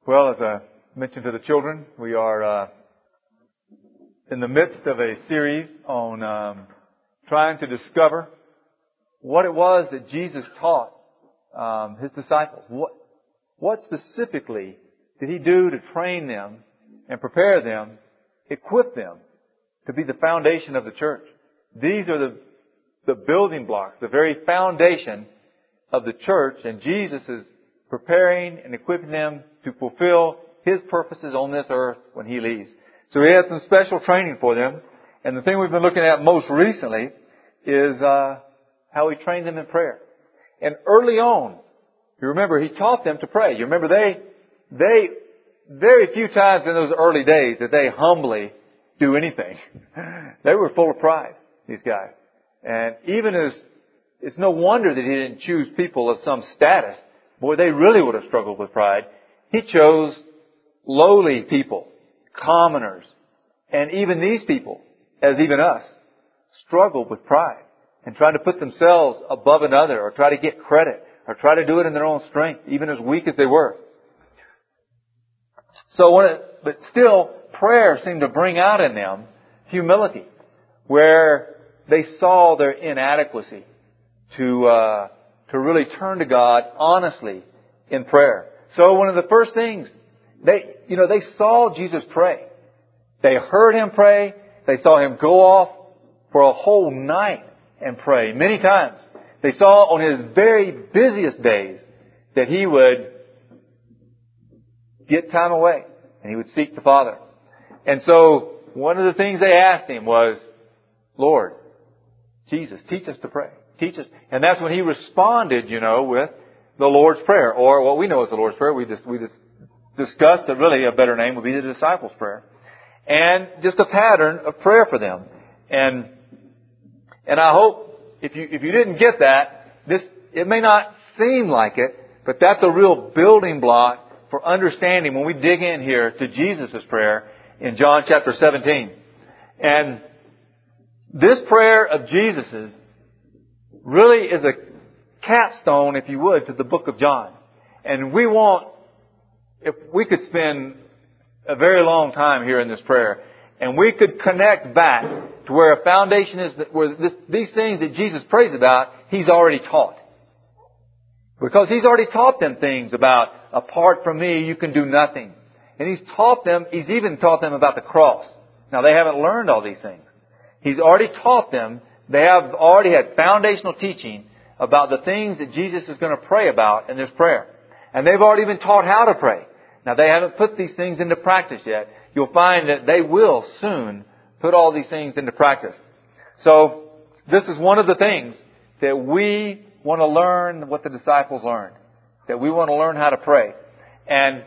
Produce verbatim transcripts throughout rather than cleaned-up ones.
Well, as I mentioned to the children, we are uh, in the midst of a series on um, trying to discover what it was that Jesus taught um, His disciples. What, what specifically did He do to train them and prepare them, equip them to be the foundation of the church? These are the, the building blocks, the very foundation of the church, and Jesus is preparing and equipping them to fulfill His purposes on this earth when He leaves. So He had some special training for them. And the thing we've been looking at most recently is uh, how He trained them in prayer. And early on, you remember, He taught them to pray. You remember they, they, very few times in those early days did they humbly do anything. They were full of pride, these guys. And even as, it's no wonder that He didn't choose people of some status. Boy, they really would have struggled with pride. He chose lowly people, commoners, and even these people, as even us, struggled with pride and tried to put themselves above another or try to get credit or try to do it in their own strength, even as weak as they were. So, when it, but still, prayer seemed to bring out in them humility, where they saw their inadequacy to uh, to really turn to God honestly in prayer. So one of the first things, they, you know, they saw Jesus pray. They heard Him pray. They saw Him go off for a whole night and pray many times. They saw on His very busiest days that He would get time away and He would seek the Father. And so one of the things they asked Him was, Lord, Jesus, teach us to pray. Teach us. And that's when He responded, you know, with the Lord's Prayer, or what we know as the Lord's Prayer. We just, we just discussed that really a better name would be the Disciples' Prayer. And just a pattern of prayer for them. And, and I hope if you, if you didn't get that, this, it may not seem like it, but that's a real building block for understanding when we dig in here to Jesus' prayer in John chapter seventeen. And this prayer of Jesus's really is a capstone, if you would, to the book of John. And we want, if we could spend a very long time here in this prayer, and we could connect back to where a foundation is, that where this, these things that Jesus prays about, He's already taught. Because He's already taught them things about, apart from Me, you can do nothing. And He's taught them, He's even taught them about the cross. Now, they haven't learned all these things. He's already taught them. They have already had foundational teaching about the things that Jesus is going to pray about in this prayer. And they've already been taught how to pray. Now, they haven't put these things into practice yet. You'll find that they will soon put all these things into practice. So, this is one of the things that we want to learn what the disciples learned. That we want to learn how to pray. And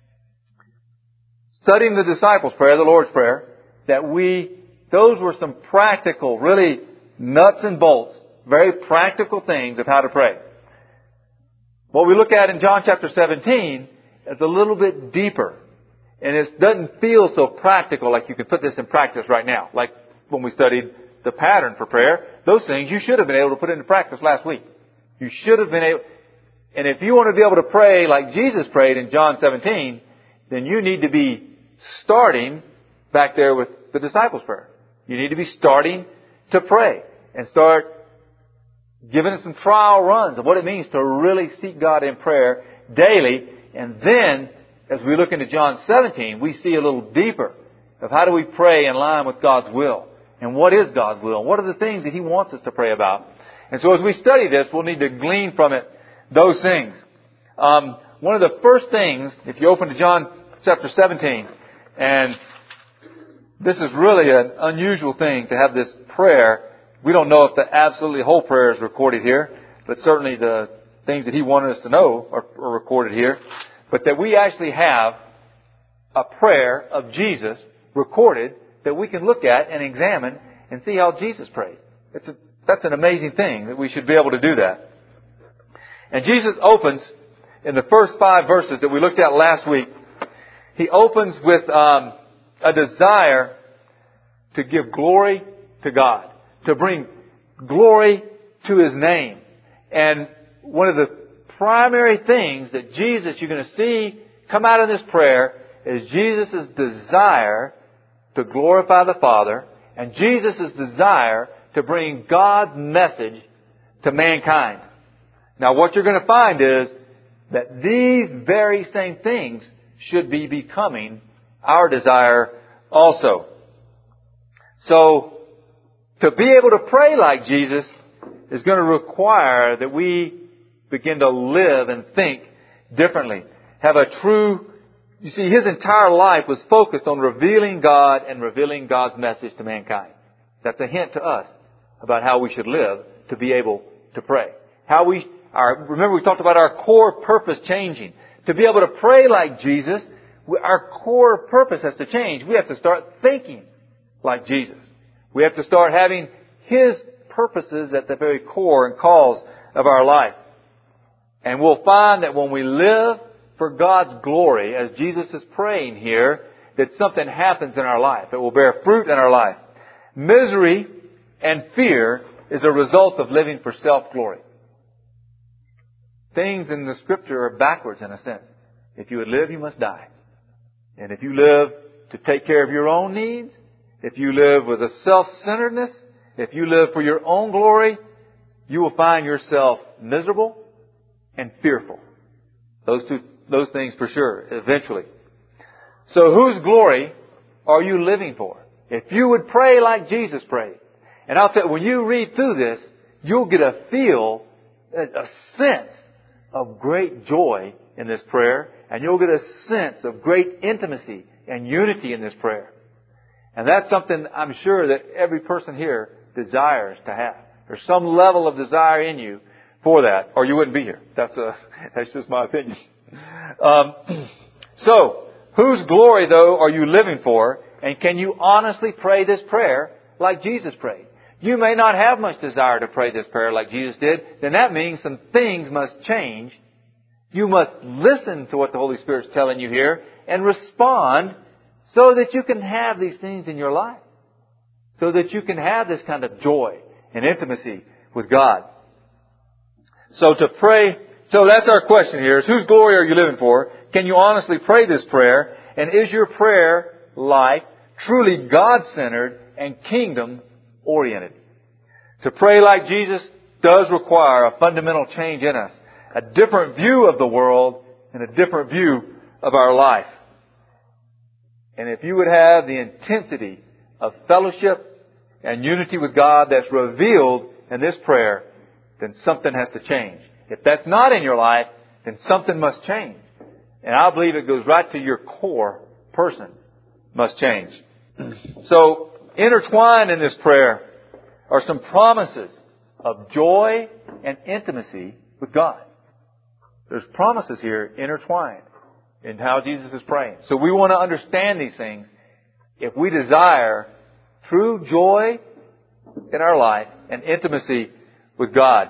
studying the disciples' prayer, the Lord's Prayer, that we, those were some practical, really nuts and bolts, very practical things of how to pray. What we look at in John chapter seventeen is a little bit deeper. And it doesn't feel so practical like you can put this in practice right now. Like when we studied the pattern for prayer, those things you should have been able to put into practice last week. You should have been able, and if you want to be able to pray like Jesus prayed in John seventeen, then you need to be starting back there with the disciples' prayer. You need to be starting to pray and start giving us some trial runs of what it means to really seek God in prayer daily. And then, as we look into John seventeen, we see a little deeper of how do we pray in line with God's will. And what is God's will? What are the things that He wants us to pray about? And so as we study this, we'll need to glean from it those things. Um, one of the first things, if you open to John chapter seventeen, and this is really an unusual thing to have this prayer. We don't know if the absolutely whole prayer is recorded here, but certainly the things that He wanted us to know are, are recorded here. But that we actually have a prayer of Jesus recorded that we can look at and examine and see how Jesus prayed. It's a, that's an amazing thing that we should be able to do that. And Jesus opens in the first five verses that we looked at last week. He opens with um, a desire to give glory to God, to bring glory to His name. And one of the primary things that Jesus, you're going to see come out of this prayer is Jesus' desire to glorify the Father and Jesus' desire to bring God's message to mankind. Now what you're going to find is that these very same things should be becoming our desire also. So, to be able to pray like Jesus is going to require that we begin to live and think differently. Have a true, you see, His entire life was focused on revealing God and revealing God's message to mankind. That's a hint to us about how we should live to be able to pray. How we, our, remember we talked about our core purpose changing. To be able to pray like Jesus, our core purpose has to change. We have to start thinking like Jesus. We have to start having His purposes at the very core and cause of our life. And we'll find that when we live for God's glory, as Jesus is praying here, that something happens in our life. It will bear fruit in our life. Misery and fear is a result of living for self-glory. Things in the Scripture are backwards in a sense. If you would live, you must die. And if you live to take care of your own needs, if you live with a self-centeredness, if you live for your own glory, you will find yourself miserable and fearful. Those two, those things for sure, eventually. So whose glory are you living for? If you would pray like Jesus prayed, and I'll tell you, when you read through this, you'll get a feel, a sense of great joy in this prayer, and you'll get a sense of great intimacy and unity in this prayer. And that's something I'm sure that every person here desires to have. There's some level of desire in you for that, or you wouldn't be here. That's a, that's just my opinion. Um, so, whose glory, though, are you living for? And can you honestly pray this prayer like Jesus prayed? You may not have much desire to pray this prayer like Jesus did. Then that means some things must change. You must listen to what the Holy Spirit's telling you here and respond so that you can have these things in your life. So that you can have this kind of joy and intimacy with God. So to pray, so that's our question here, is whose glory are you living for? Can you honestly pray this prayer? And is your prayer life truly God-centered and kingdom-oriented? To pray like Jesus does require a fundamental change in us. A different view of the world and a different view of our life. And if you would have the intensity of fellowship and unity with God that's revealed in this prayer, then something has to change. If that's not in your life, then something must change. And I believe it goes right to your core person must change. So, intertwined in this prayer are some promises of joy and intimacy with God. There's promises here intertwined in how Jesus is praying. So we want to understand these things if we desire true joy in our life and intimacy with God.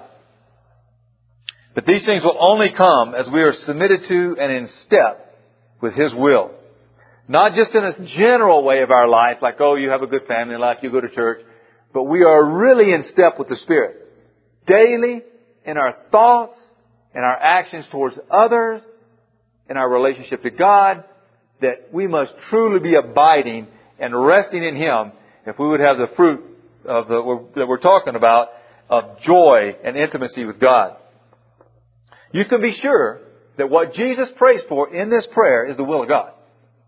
But these things will only come as we are submitted to and in step with His will. Not just in a general way of our life, like, oh, you have a good family life, you go to church. But we are really in step with the Spirit. Daily, in our thoughts, in our actions towards others, in our relationship to God, that we must truly be abiding and resting in Him if we would have the fruit of the, that we're talking about of joy and intimacy with God. You can be sure that what Jesus prays for in this prayer is the will of God.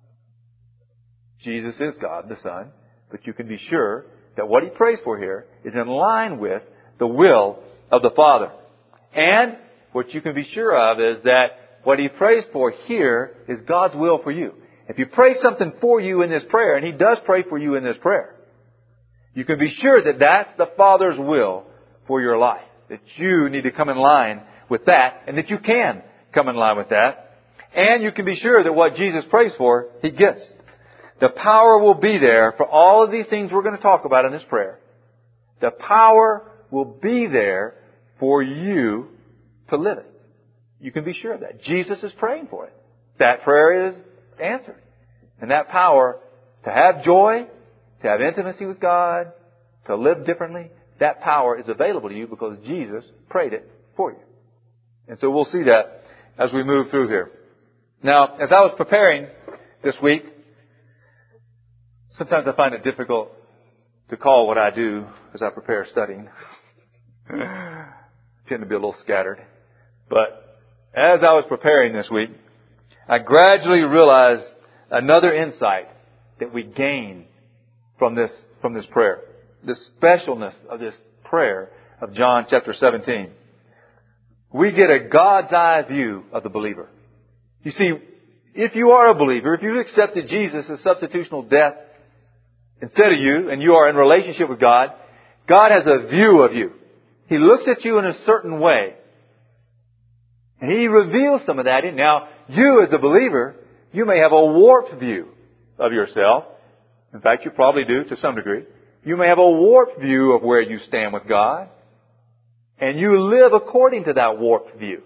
Jesus is God, the Son, but you can be sure that what He prays for here is in line with the will of the Father. And what you can be sure of is that what He prays for here is God's will for you. If you pray something for you in this prayer, and He does pray for you in this prayer, you can be sure that that's the Father's will for your life. That you need to come in line with that, and that you can come in line with that. And you can be sure that what Jesus prays for, He gets. The power will be there for all of these things we're going to talk about in this prayer. The power will be there for you to live it. You can be sure of that. Jesus is praying for it. That prayer is answered. And that power to have joy, to have intimacy with God, to live differently, that power is available to you because Jesus prayed it for you. And so we'll see that as we move through here. Now, as I was preparing this week, sometimes I find it difficult to call what I do as I prepare studying. I tend to be a little scattered. But as I was preparing this week, I gradually realized another insight that we gain from this, from this prayer. The specialness of this prayer of John chapter seventeen. We get a God's eye view of the believer. You see, if you are a believer, if you've accepted Jesus' substitutional death instead of you, and you are in relationship with God, God has a view of you. He looks at you in a certain way. And He reveals some of that in. Now, you as a believer, you may have a warped view of yourself. In fact, you probably do to some degree. You may have a warped view of where you stand with God. And you live according to that warped view.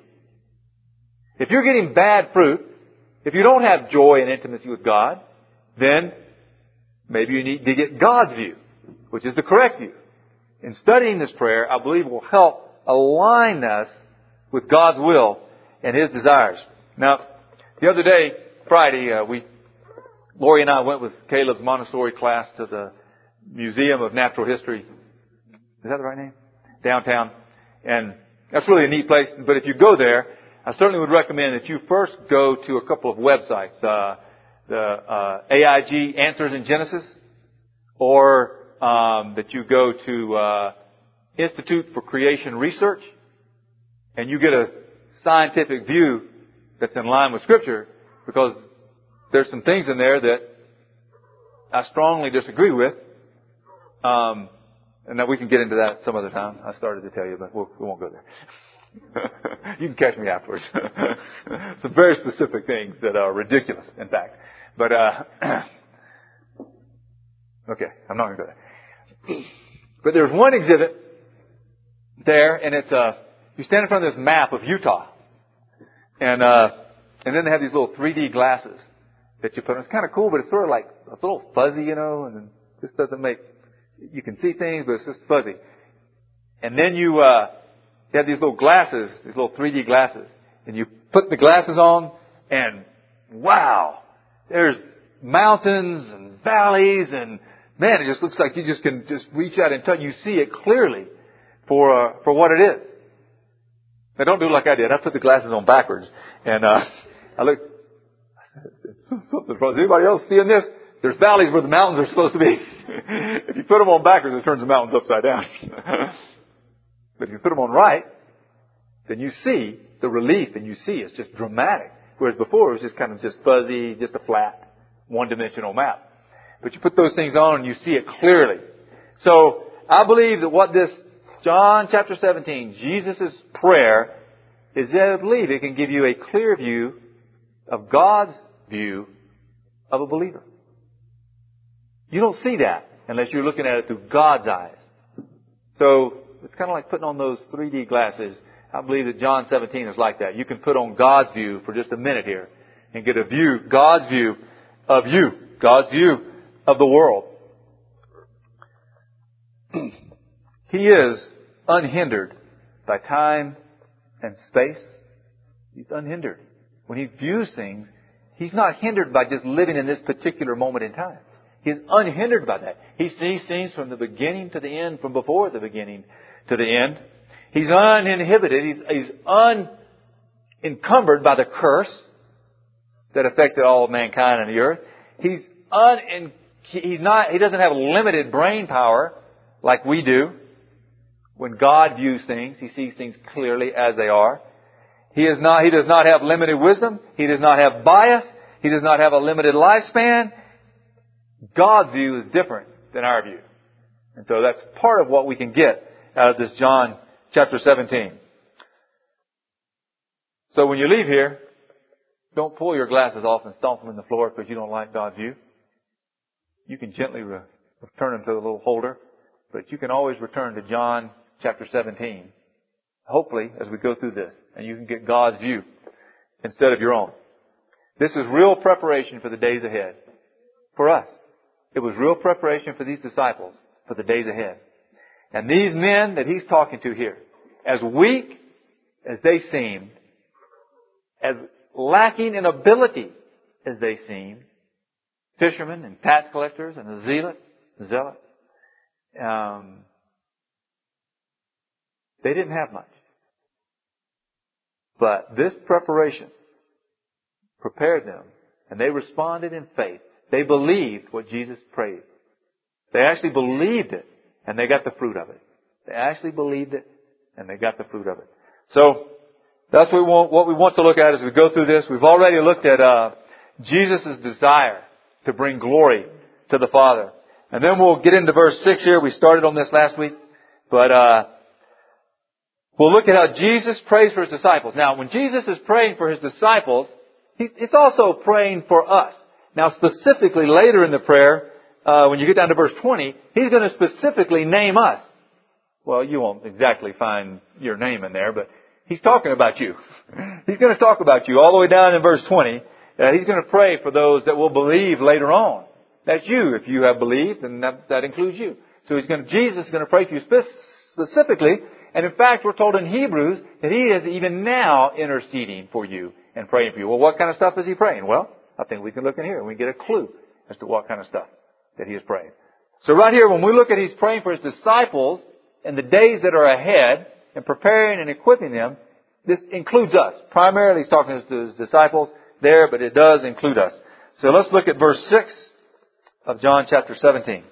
If you're getting bad fruit, if you don't have joy and intimacy with God, then maybe you need to get God's view, which is the correct view. In studying this prayer, I believe will help align us with God's will and His desires. Now, the other day, Friday, uh, we, Lori and I went with Caleb's Montessori class to the Museum of Natural History. Is that the right name? Downtown. And that's really a neat place. But if you go there, I certainly would recommend that you first go to a couple of websites. Uh, the uh, A I G Answers in Genesis, or um, that you go to uh, Institute for Creation Research, and you get a scientific view that's in line with Scripture, because there's some things in there that I strongly disagree with. Um, and that we can get into that some other time. I started to tell you, but we'll, we won't go there. You can catch me afterwards. Some very specific things that are ridiculous, in fact. But, uh, okay, I'm not going to go there. But there's one exhibit there, and it's, uh, you stand in front of this map of Utah. And, uh, and then they have these little three D glasses that you put on. It's kind of cool, but it's sort of like a little fuzzy, you know, and this doesn't make, you can see things, but it's just fuzzy. And then you, uh, you have these little glasses, these little three D glasses, and you put the glasses on, and wow, there's mountains and valleys, and man, it just looks like you just can just reach out and touch. You see it clearly for uh, for what it is. Now, don't do like I did. I put the glasses on backwards, and uh, I looked. I said, "Something's wrong. Is anybody else seeing this? There's valleys where the mountains are supposed to be. If you put them on backwards, it turns the mountains upside down." But if you put them on right, then you see the relief, and you see it's just dramatic. Whereas before it was just kind of just fuzzy, just a flat, one-dimensional map. But you put those things on and you see it clearly. So I believe that what this John chapter seventeen, Jesus' prayer, is that I believe it can give you a clear view of God's view of a believer. You don't see that unless you're looking at it through God's eyes. So it's kind of like putting on those three D glasses. I believe that John seventeen is like that. You can put on God's view for just a minute here and get a view, God's view of you, God's view of the world. He is unhindered by time and space. He's unhindered. When He views things, He's not hindered by just living in this particular moment in time. He's unhindered by that. He sees things from the beginning to the end, from before the beginning to the end. He's uninhibited. He's, he's unencumbered by the curse that affected all of mankind on the earth. He's un, he's not, he doesn't have limited brain power like we do. When God views things, He sees things clearly as they are. He is not, He does not have limited wisdom. He does not have bias. He does not have a limited lifespan. God's view is different than our view. And so that's part of what we can get out of this John chapter seventeen. So when you leave here, don't pull your glasses off and stomp them in the floor because you don't like God's view. You can gently re- return them to the little holder, but you can always return to John chapter seventeen, hopefully, as we go through this, and you can get God's view instead of your own. This is real preparation for the days ahead. For us. It was real preparation for these disciples for the days ahead. And these men that He's talking to here, as weak as they seemed, as lacking in ability as they seemed, fishermen and tax collectors and a zealot, zealot, um, they didn't have much. But this preparation prepared them, and they responded in faith. They believed what Jesus prayed. They actually believed it, and they got the fruit of it. They actually believed it, and they got the fruit of it. So, that's what we want, what we want to look at as we go through this. We've already looked at uh, Jesus' desire to bring glory to the Father. And then we'll get into verse six here. We started on this last week. But uh, we'll look at how Jesus prays for His disciples. Now, when Jesus is praying for His disciples, He's also praying for us. Now, specifically later in the prayer, uh, when you get down to verse twenty, He's going to specifically name us. Well, you won't exactly find your name in there, but He's talking about you. He's going to talk about you all the way down in verse twenty. Uh, he's going to pray for those that will believe later on. That's you. If you have believed, then that, that includes you. So he's going to, Jesus is going to pray for you spe- specifically. And in fact, we're told in Hebrews that He is even now interceding for you and praying for you. Well, what kind of stuff is He praying? Well, I think we can look in here and we get a clue as to what kind of stuff that He is praying. So right here, when we look at He's praying for His disciples in the days that are ahead and preparing and equipping them, this includes us. Primarily He's talking to His disciples there, but it does include us. So let's look at verse six of John chapter seventeen.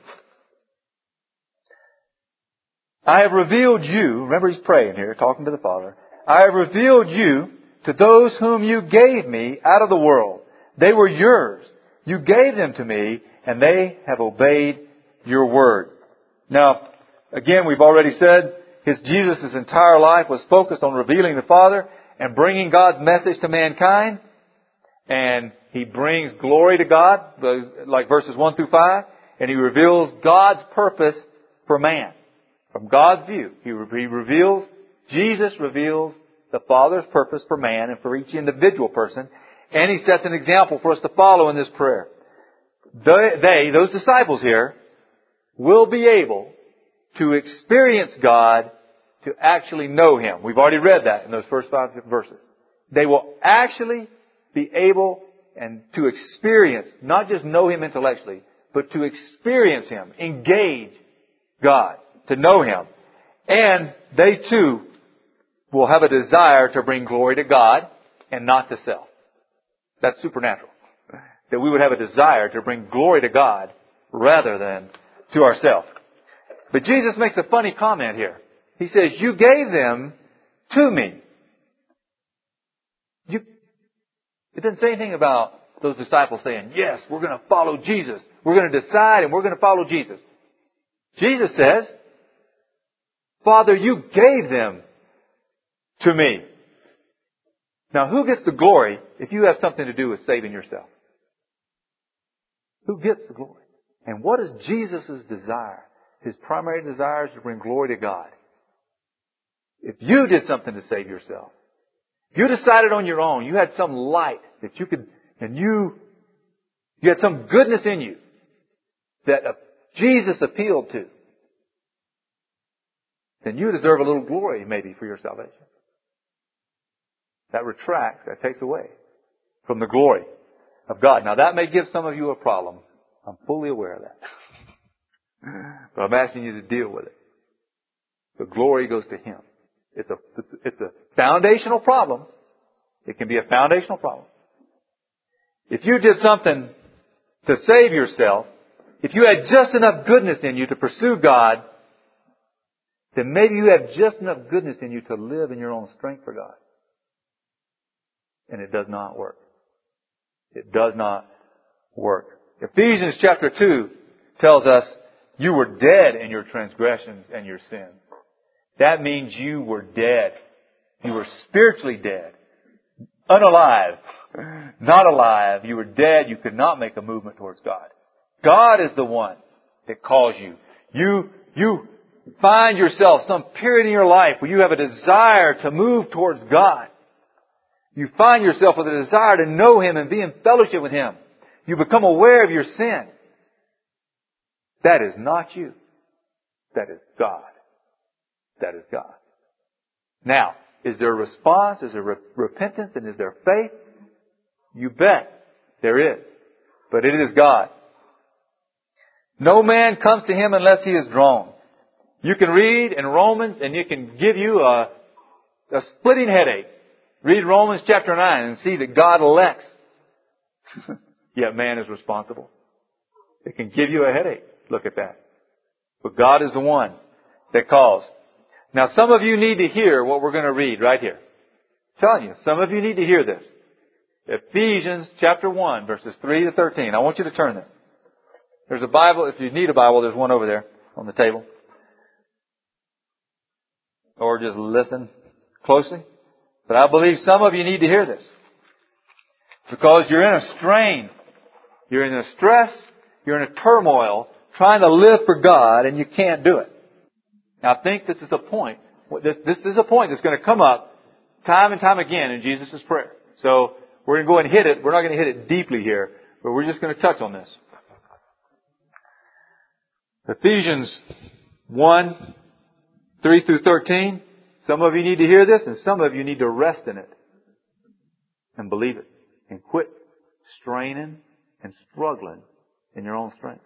I have revealed you, remember He's praying here, talking to the Father. I have revealed you to those whom you gave me out of the world. They were yours. You gave them to me, and they have obeyed your word. Now, again, we've already said his Jesus' entire life was focused on revealing the Father and bringing God's message to mankind. And He brings glory to God, like verses one through five. And He reveals God's purpose for man. From God's view, He, he reveals, Jesus reveals the Father's purpose for man and for each individual person. And He sets an example for us to follow in this prayer. They, they, those disciples here, will be able to experience God, to actually know Him. We've already read that in those first five verses. They will actually be able and to experience, not just know Him intellectually, but to experience Him, engage God, to know Him. And they too will have a desire to bring glory to God and not to self. That's supernatural. That we would have a desire to bring glory to God rather than to ourselves. But Jesus makes a funny comment here. He says, you gave them to me. You, it doesn't say anything about those disciples saying, yes, we're going to follow Jesus. We're going to decide and we're going to follow Jesus. Jesus says, Father, you gave them to me. Now, who gets the glory if you have something to do with saving yourself? Who gets the glory? And what is Jesus' desire? His primary desire is to bring glory to God. If you did something to save yourself, if you decided on your own, you had some light that you could, and you, you had some goodness in you that Jesus appealed to, then you deserve a little glory maybe for your salvation. That retracts, that takes away from the glory of God. Now that may give some of you a problem. I'm fully aware of that. But I'm asking you to deal with it. The glory goes to Him. It's a, it's a foundational problem. It can be a foundational problem. If you did something to save yourself, if you had just enough goodness in you to pursue God, then maybe you have just enough goodness in you to live in your own strength for God. And it does not work. It does not work. Ephesians chapter two tells us you were dead in your transgressions and your sins. That means you were dead. You were spiritually dead. Unalive. Not alive. You were dead. You could not make a movement towards God. God is the one that calls you. You, you find yourself some period in your life where you have a desire to move towards God. You find yourself with a desire to know Him and be in fellowship with Him. You become aware of your sin. That is not you. That is God. That is God. Now, is there a response? Is there re- repentance? And is there faith? You bet there is. But it is God. No man comes to Him unless he is drawn. You can read in Romans and it can give you a, a splitting headache. Read Romans chapter nine and see that God elects. Yet man is responsible. It can give you a headache. Look at that. But God is the one that calls. Now some of you need to hear what we're going to read right here. I'm telling you, some of you need to hear this. Ephesians chapter one, verses three to thirteen. I want you to turn there. There's a Bible. If you need a Bible, there's one over there on the table. Or just listen closely. But I believe some of you need to hear this. Because you're in a strain. You're in a stress. You're in a turmoil trying to live for God and you can't do it. Now I think this is a point. This, this is a point that's going to come up time and time again in Jesus' prayer. So we're going to go and hit it. We're not going to hit it deeply here, but we're just going to touch on this. Ephesians one, three through thirteen. Some of you need to hear this and some of you need to rest in it and believe it and quit straining and struggling in your own strength.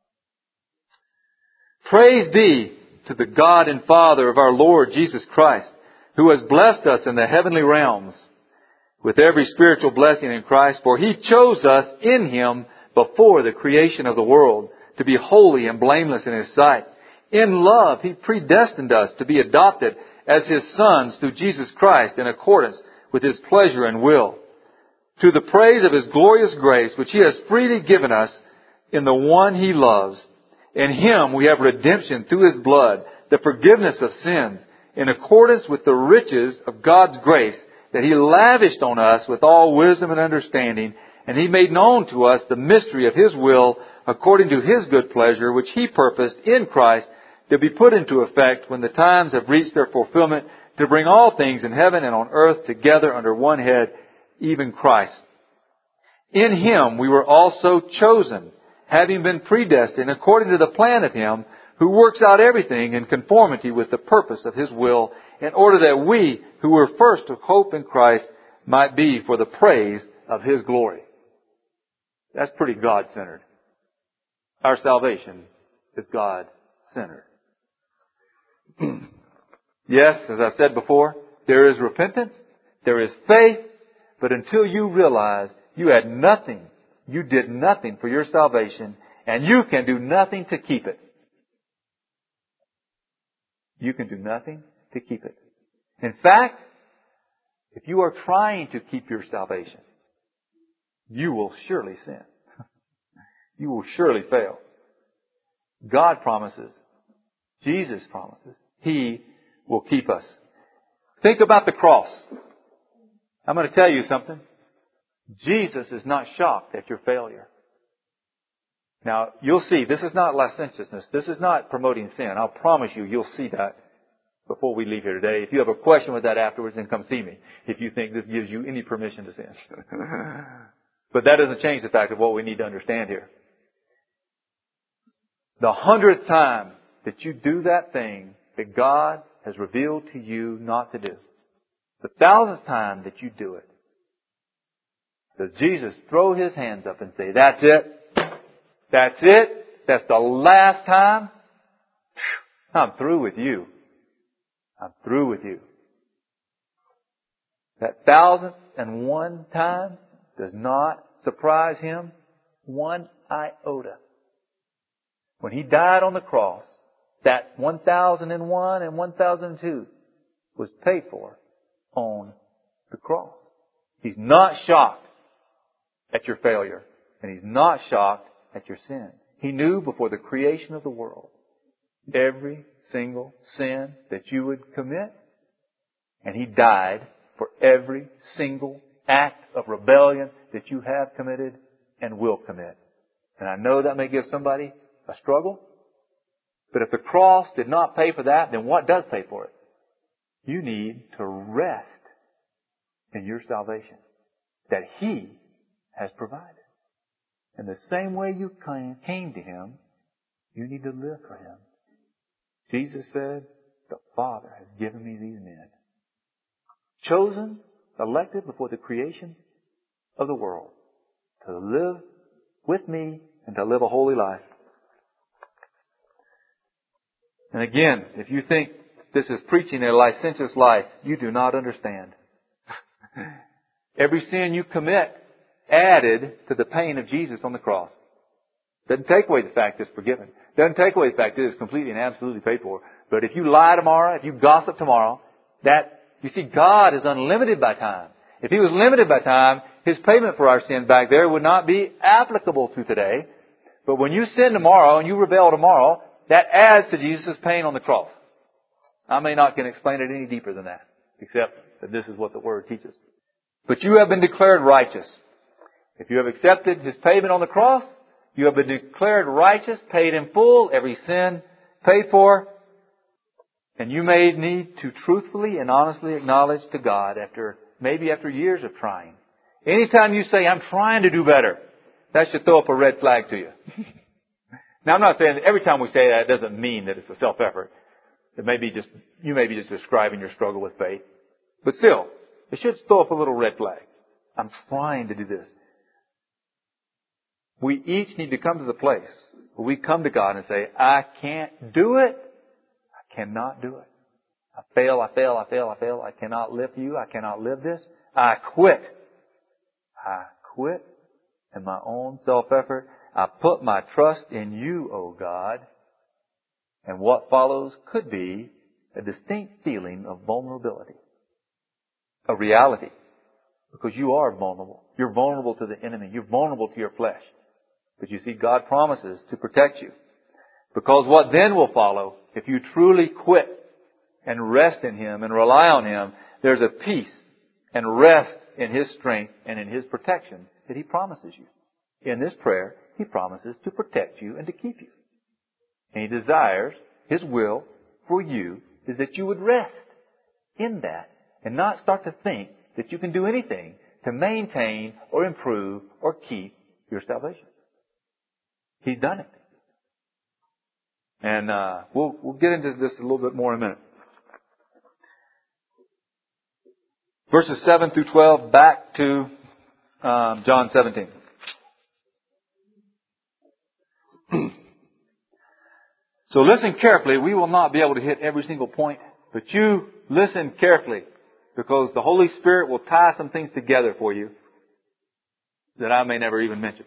Praise be to the God and Father of our Lord Jesus Christ, who has blessed us in the heavenly realms with every spiritual blessing in Christ, for He chose us in Him before the creation of the world to be holy and blameless in His sight. In love, He predestined us to be adopted as His sons through Jesus Christ in accordance with His pleasure and will, to the praise of His glorious grace, which He has freely given us in the one He loves. In Him we have redemption through His blood, the forgiveness of sins, in accordance with the riches of God's grace that He lavished on us with all wisdom and understanding, and He made known to us the mystery of His will according to His good pleasure, which He purposed in Christ to be put into effect when the times have reached their fulfillment, to bring all things in heaven and on earth together under one head, even Christ. In Him we were also chosen, having been predestined according to the plan of Him who works out everything in conformity with the purpose of His will, in order that we, who were first to hope in Christ, might be for the praise of His glory. That's pretty God-centered. Our salvation is God-centered. Yes, as I said before, there is repentance, there is faith, but until you realize you had nothing, you did nothing for your salvation, and you can do nothing to keep it. You can do nothing to keep it. In fact, if you are trying to keep your salvation, you will surely sin. You will surely fail. God promises, Jesus promises, He will keep us. Think about the cross. I'm going to tell you something. Jesus is not shocked at your failure. Now, you'll see, this is not licentiousness. This is not promoting sin. I'll promise you, you'll see that before we leave here today. If you have a question with that afterwards, then come see me. If you think this gives you any permission to sin. But that doesn't change the fact of what we need to understand here. The hundredth time that you do that thing that God has revealed to you not to do, the thousandth time that you do it, does Jesus throw His hands up and say, that's it? That's it? That's the last time? I'm through with you. I'm through with you. That thousandth and one time does not surprise Him one iota. When He died on the cross, that one thousand one and one thousand two was paid for on the cross. He's not shocked at your failure, and He's not shocked at your sin. He knew before the creation of the world every single sin that you would commit, and He died for every single act of rebellion that you have committed and will commit. And I know that may give somebody a struggle, but if the cross did not pay for that, then what does pay for it? You need to rest in your salvation that He has provided. And the same way you came to Him, you need to live for Him. Jesus said, the Father has given me these men. Chosen, elected before the creation of the world to live with me and to live a holy life. And again, if you think this is preaching a licentious life, you do not understand. Every sin you commit added to the pain of Jesus on the cross. Doesn't take away the fact that it's forgiven. Doesn't take away the fact that it's completely and absolutely paid for. But if you lie tomorrow, if you gossip tomorrow, that, you see, God is unlimited by time. If He was limited by time, His payment for our sin back there would not be applicable to today. But when you sin tomorrow and you rebel tomorrow, that adds to Jesus' pain on the cross. I may not can explain it any deeper than that, except that this is what the Word teaches. But you have been declared righteous. If you have accepted His payment on the cross, you have been declared righteous, paid in full, every sin paid for. And you may need to truthfully and honestly acknowledge to God after, maybe after years of trying. Anytime you say, I'm trying to do better, that should throw up a red flag to you. Now, I'm not saying that every time we say that, it doesn't mean that it's a self-effort. It may be just, you may be just describing your struggle with faith. But still, it should throw up a little red flag. I'm trying to do this. We each need to come to the place where we come to God and say, I can't do it. I cannot do it. I fail, I fail, I fail, I fail. I cannot live for you. I cannot live this. I quit. I quit in my own self-effort. I put my trust in you, O God. And what follows could be a distinct feeling of vulnerability. A reality. Because you are vulnerable. You're vulnerable to the enemy. You're vulnerable to your flesh. But you see, God promises to protect you. Because what then will follow, if you truly quit and rest in Him and rely on Him, there's a peace and rest in His strength and in His protection that He promises you. In this prayer, He promises to protect you and to keep you. And He desires, His will for you is that you would rest in that and not start to think that you can do anything to maintain or improve or keep your salvation. He's done it. And uh, we'll we'll get into this a little bit more in a minute. Verses seven through twelve, back to um, John seventeen. So listen carefully. We will not be able to hit every single point, but you listen carefully, because the Holy Spirit will tie some things together for you that I may never even mention.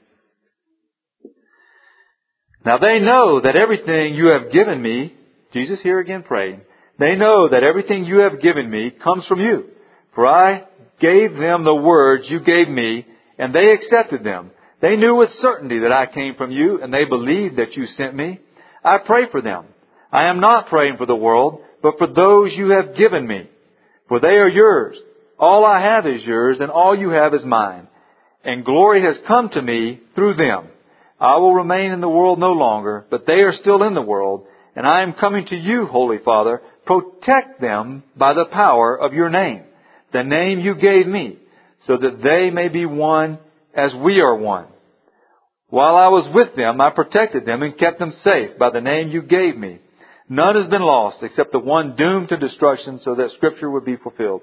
Now they know that everything you have given me, Jesus here again praying, they know that everything you have given me comes from you. For I gave them the words you gave me, and they accepted them. They knew with certainty that I came from you, and they believed that you sent me. I pray for them. I am not praying for the world, but for those you have given me. For they are yours. All I have is yours, and all you have is mine. And glory has come to me through them. I will remain in the world no longer, but they are still in the world, and I am coming to you, Holy Father. Protect them by the power of your name, the name you gave me, so that they may be one as we are one. While I was with them, I protected them and kept them safe by the name you gave me. None has been lost except the one doomed to destruction, so that Scripture would be fulfilled.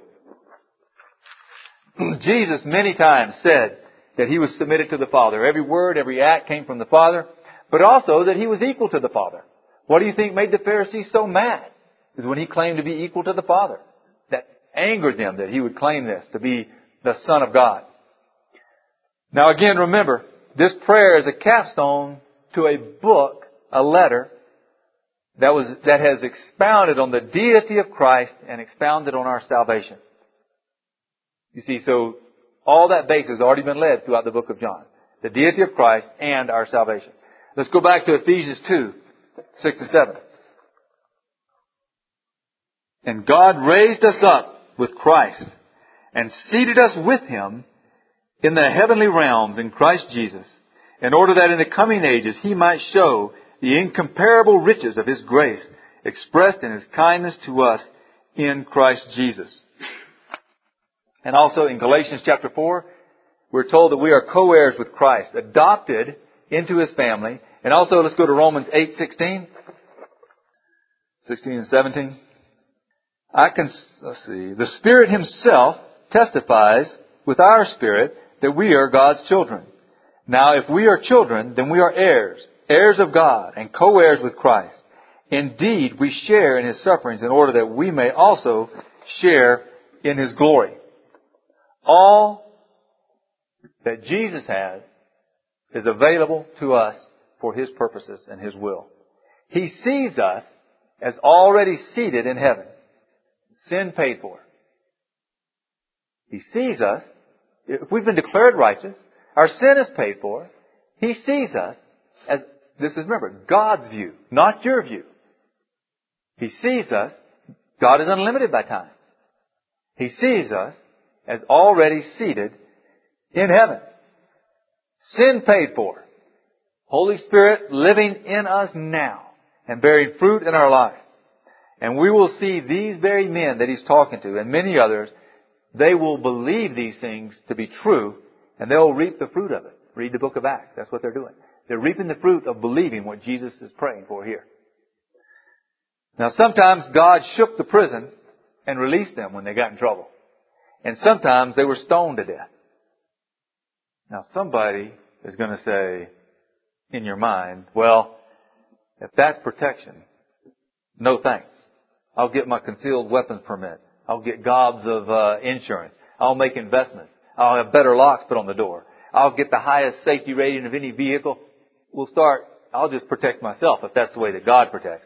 Jesus many times said that He was submitted to the Father. Every word, every act came from the Father, but also that He was equal to the Father. What do you think made the Pharisees so mad? Is when He claimed to be equal to the Father. That angered them that He would claim this, to be the Son of God. Now again, remember, this prayer is a capstone to a book, a letter, that was that has expounded on the deity of Christ and expounded on our salvation. You see, so all that base has already been led throughout the book of John. The deity of Christ and our salvation. Let's go back to Ephesians two, six and seven. And God raised us up with Christ and seated us with Him in the heavenly realms in Christ Jesus, in order that in the coming ages He might show the incomparable riches of His grace expressed in His kindness to us in Christ Jesus. And also in Galatians chapter four, we're told that we are co-heirs with Christ, adopted into His family. And also let's go to Romans eight sixteen. sixteen and seventeen. I can, let's see, the Spirit Himself testifies with our spirit that we are God's children. Now, if we are children, then we are heirs, heirs of God, and co-heirs with Christ. Indeed, we share in His sufferings in order that we may also share in His glory. All that Jesus has is available to us for His purposes and His will. He sees us as already seated in heaven. Sin paid for. He sees us. If we've been declared righteous, our sin is paid for. He sees us as, this is, remember, God's view, not your view. He sees us. God is unlimited by time. He sees us as already seated in heaven. Sin paid for. Holy Spirit living in us now and bearing fruit in our life. And we will see these very men that He's talking to and many others, they will believe these things to be true and they'll reap the fruit of it. Read the book of Acts. That's what they're doing. They're reaping the fruit of believing what Jesus is praying for here. Now sometimes God shook the prison and released them when they got in trouble. And sometimes they were stoned to death. Now somebody is going to say in your mind, well, if that's protection, no thanks. I'll get my concealed weapons permit. I'll get gobs of uh, insurance. I'll make investments. I'll have better locks put on the door. I'll get the highest safety rating of any vehicle. We'll start, I'll just protect myself if that's the way that God protects.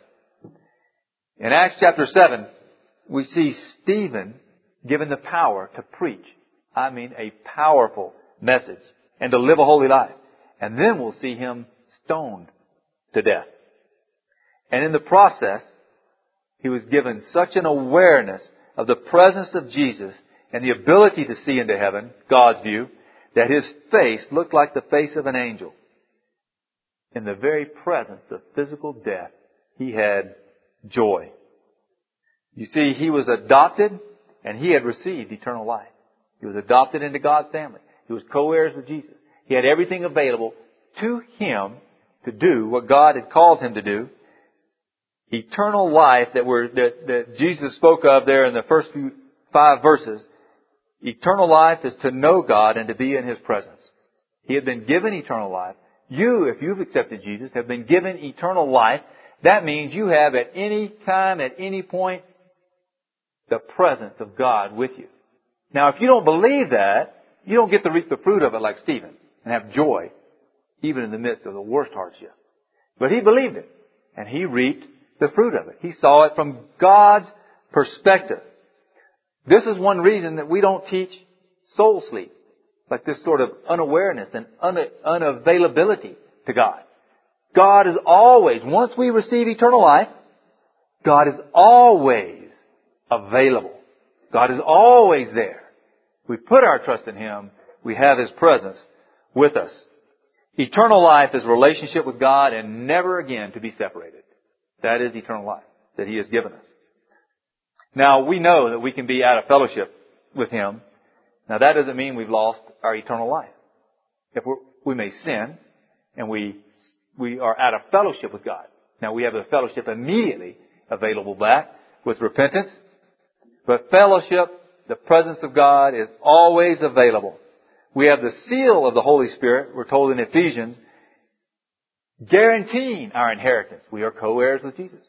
In Acts chapter seven, we see Stephen given the power to preach. I mean, a powerful message and to live a holy life. And then we'll see him stoned to death. And in the process, he was given such an awareness of the presence of Jesus and the ability to see into heaven, God's view, that his face looked like the face of an angel. In the very presence of physical death, he had joy. You see, he was adopted and he had received eternal life. He was adopted into God's family. He was co-heirs with Jesus. He had everything available to him to do what God had called him to do. Eternal life that were that, that Jesus spoke of there in the first few five verses. Eternal life is to know God and to be in His presence. He had been given eternal life. You, if you've accepted Jesus, have been given eternal life. That means you have at any time, at any point, the presence of God with you. Now, if you don't believe that, you don't get to reap the fruit of it like Stephen and have joy, even in the midst of the worst hardship. But he believed it, and he reaped the fruit of it. He saw it from God's perspective. This is one reason that we don't teach soul sleep, like this sort of unawareness and un- unavailability to God. God is always, once we receive eternal life, God is always available. God is always there. We put our trust in Him. We have His presence with us. Eternal life is relationship with God and never again to be separated. That is eternal life that He has given us. Now, we know that we can be out of fellowship with Him. Now, that doesn't mean we've lost our eternal life. If we're, we may sin and we we are out of fellowship with God. Now, we have the fellowship immediately available back with repentance. But fellowship, the presence of God, is always available. We have the seal of the Holy Spirit, we're told in Ephesians, guaranteeing our inheritance. We are co-heirs with Jesus.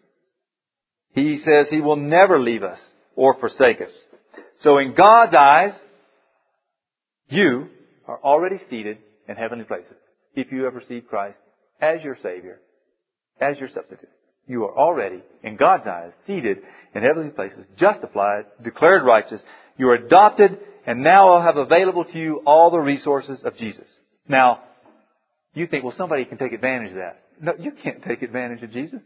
He says He will never leave us or forsake us. So in God's eyes, you are already seated in heavenly places. If you have received Christ as your Savior, as your substitute. You are already, in God's eyes, seated in heavenly places, justified, declared righteous. You are adopted, and now I'll have available to you all the resources of Jesus. Now, you think, well, somebody can take advantage of that. No, you can't take advantage of Jesus.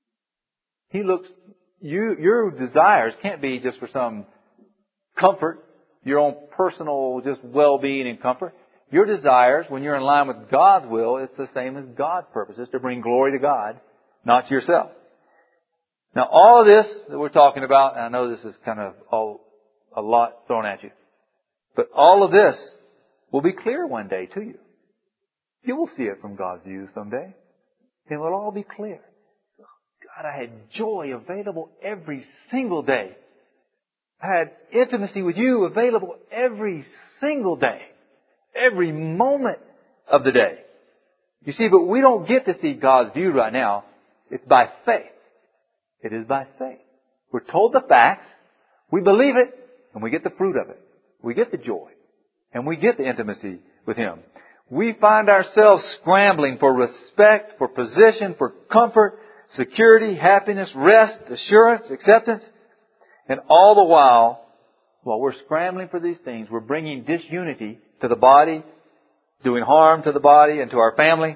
He looks, you, your desires can't be just for some comfort, your own personal just well-being and comfort. Your desires, when you're in line with God's will, it's the same as God's purpose. It's to bring glory to God, not to yourself. Now, all of this that we're talking about, and I know this is kind of all, a lot thrown at you, but all of this will be clear one day to you. You will see it from God's view someday. It will all be clear. God, I had joy available every single day. I had intimacy with you available every single day. every moment of the day. You see, but we don't get to see God's view right now. It's by faith. It is by faith. We're told the facts, we believe it, and we get the fruit of it. We get the joy, and we get the intimacy with Him. We find ourselves scrambling for respect, for position, for comfort, security, happiness, rest, assurance, acceptance. And all the while, while we're scrambling for these things, we're bringing disunity to the body, doing harm to the body and to our family.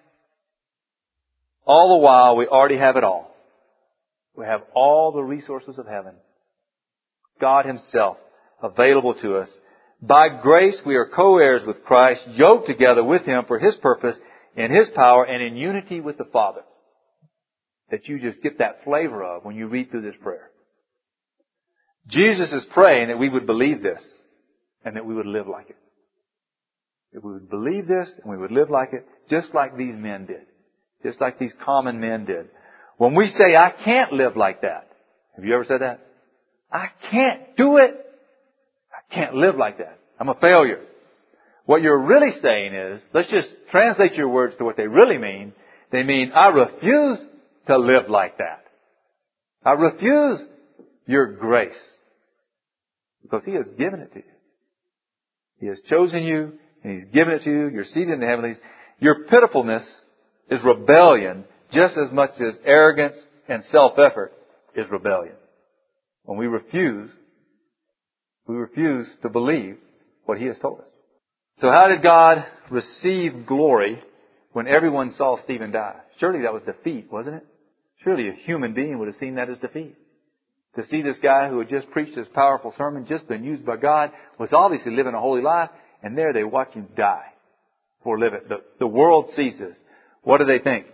All the while, we already have it all. We have all the resources of heaven. God Himself available to us. By grace, we are co-heirs with Christ, yoked together with Him for His purpose, in His power, and in unity with the Father. That you just get that flavor of when you read through this prayer. Jesus is praying that we would believe this and that we would live like it. That we would believe this and we would live like it, just like these men did. Just like these common men did. When we say, I can't live like that. Have you ever said that? I can't do it. I can't live like that. I'm a failure. What you're really saying is, let's just translate your words to what they really mean. They mean, I refuse to live like that. I refuse your grace. Because He has given it to you. He has chosen you and He's given it to you. You're seated in the heavenlies. Your pitifulness is rebellion just as much as arrogance and self-effort is rebellion. When we refuse, we refuse to believe what He has told us. So how did God receive glory when everyone saw Stephen die? Surely that was defeat, wasn't it? Surely a human being would have seen that as defeat. To see this guy who had just preached this powerful sermon, just been used by God, was obviously living a holy life, and there they watch him die for living. The, the world sees this. What do they think?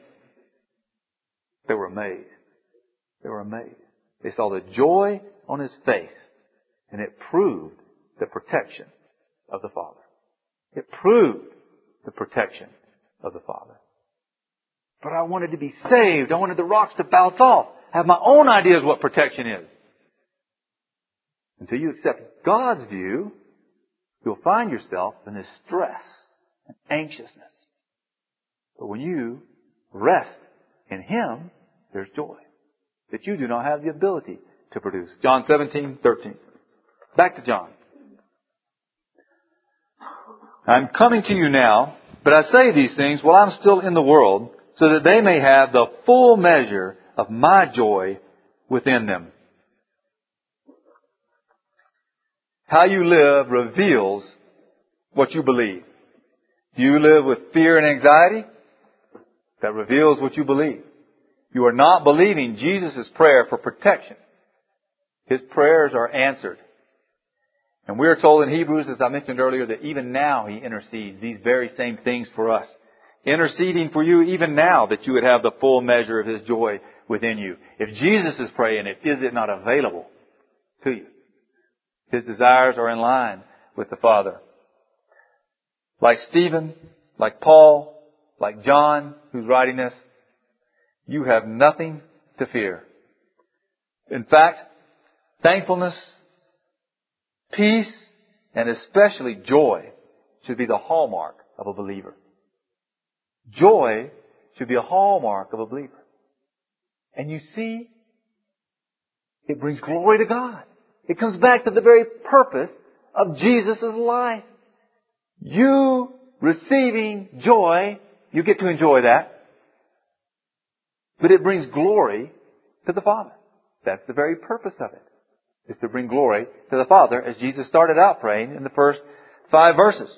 They were amazed. They were amazed. They saw the joy on his face, and it proved the protection of the Father. It proved the protection of the Father. But I wanted to be saved. I wanted the rocks to bounce off. I have my own ideas what protection is. Until you accept God's view, you'll find yourself in this stress and anxiousness. But when you rest in Him, there's joy that you do not have the ability to produce. John seventeen thirteen. Back to John. I'm coming to you now, but I say these things while I'm still in the world, so that they may have the full measure of my joy within them. How you live reveals what you believe. Do you live with fear and anxiety? That reveals what you believe. You are not believing Jesus' prayer for protection. His prayers are answered. And we are told in Hebrews, as I mentioned earlier, that even now He intercedes these very same things for us. Interceding for you even now that you would have the full measure of His joy within you. If Jesus is praying it, is it not available to you? His desires are in line with the Father. Like Stephen, like Paul, like John, who's writing this, you have nothing to fear. In fact, thankfulness, peace, and especially joy should be the hallmark of a believer. Joy should be a hallmark of a believer. And you see, it brings glory to God. It comes back to the very purpose of Jesus' life. You receiving joy, you get to enjoy that. But it brings glory to the Father. That's the very purpose of it. Is to bring glory to the Father, as Jesus started out praying in the first five verses.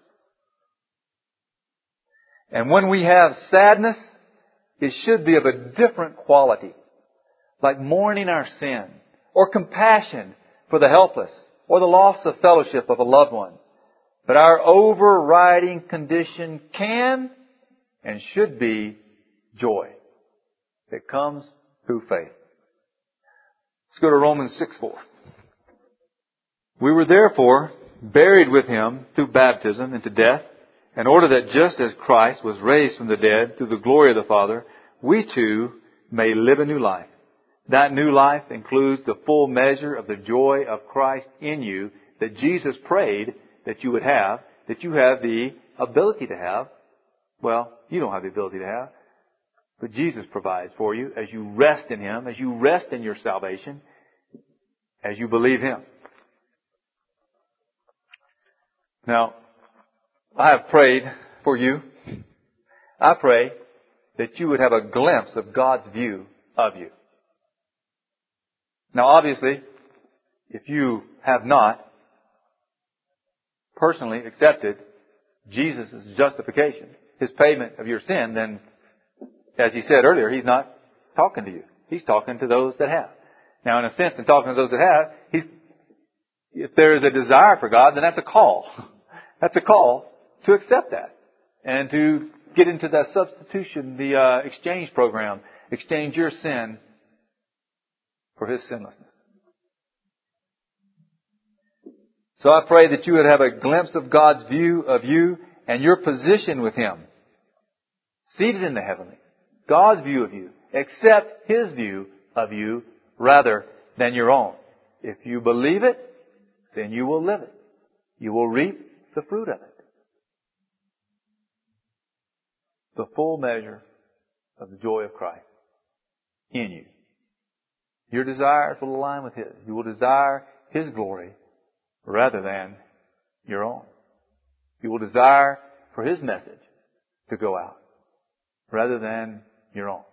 And when we have sadness, it should be of a different quality. Like mourning our sin, or compassion for the helpless, or the loss of fellowship of a loved one. But our overriding condition can and should be joy that comes through faith. Let's go to Romans six four. We were therefore buried with Him through baptism into death, in order that just as Christ was raised from the dead through the glory of the Father, we too may live a new life. That new life includes the full measure of the joy of Christ in you that Jesus prayed that you would have that you have the ability to have. Well, you don't have the ability to have, but Jesus provides for you as you rest in Him, as you rest in your salvation, as you believe Him. Now, I have prayed for you. I pray that you would have a glimpse of God's view of you. Now, obviously, if you have not personally accepted Jesus' justification, His payment of your sin, then, as He said earlier, He's not talking to you. He's talking to those that have. Now, in a sense, in talking to those that have, He's, if there is a desire for God, then that's a call. That's a call to accept that and to get into that substitution, the uh, exchange program, exchange your sin for His sinlessness. So I pray that you would have a glimpse of God's view of you and your position with Him, seated in the heavenly. God's view of you. Accept His view of you rather than your own. If you believe it, then you will live it. You will reap the fruit of it. The full measure of the joy of Christ in you. Your desires will align with His. You will desire His glory rather than your own. You will desire for His message to go out rather than your own.